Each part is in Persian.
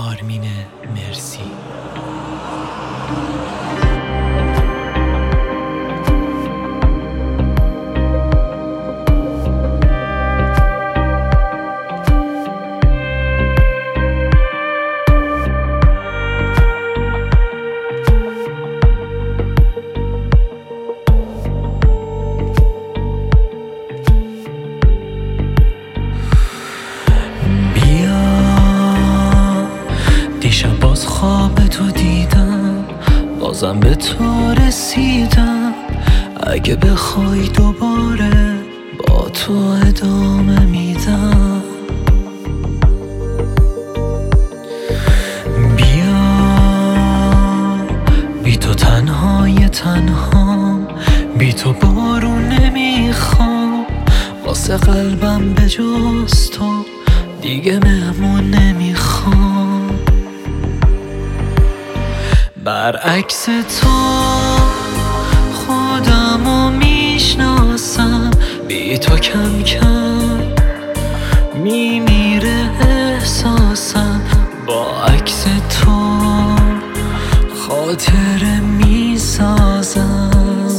آرمین مرسی. دیشب باز خواب تو دیدم، بازم به تو رسیدم. اگه بخوای دوباره با تو ادامه میدم. بیا بی تو تنهای تنهام، بی تو بارون نمیخوام. واسه قلبم به جز تو دیگه مهمون نمیخوام. برعکس تو خودمو میشناسم، بی تو کم کم میمیره احساسم. با عکس تو خاطره میسازم.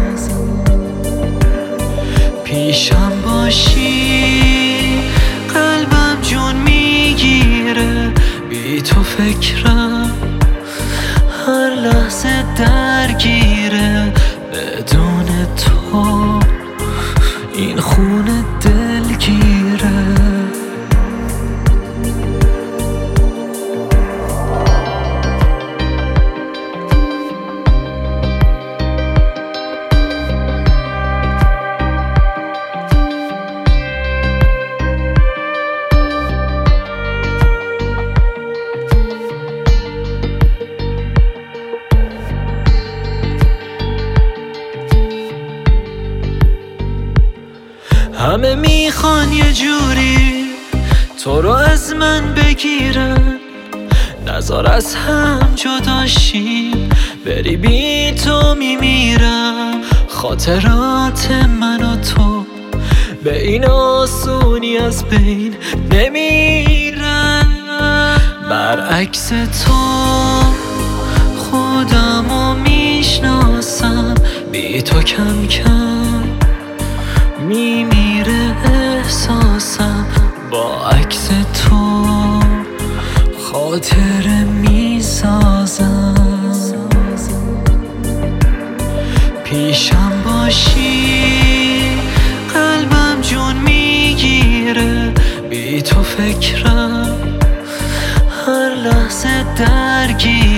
پیشم باشی قلبم جون میگیره، بی تو فکرم هر لحظه درگیره. بدون تو این خونه دلگیره. همه میخوان یه جوری تو رو از من بگیرن، نذار از هم جدا شیم، بری بی تو میمیرم. خاطرات من و تو به این آسونی از بین نمیرن. برعکس تو خودمو میشناسم، بی تو کم کم میمیره احساسم. با عکس تو خاطره میسازم. پیشم باشی قلبم جون میگیره، بی تو فکرم هر لحظه درگیره.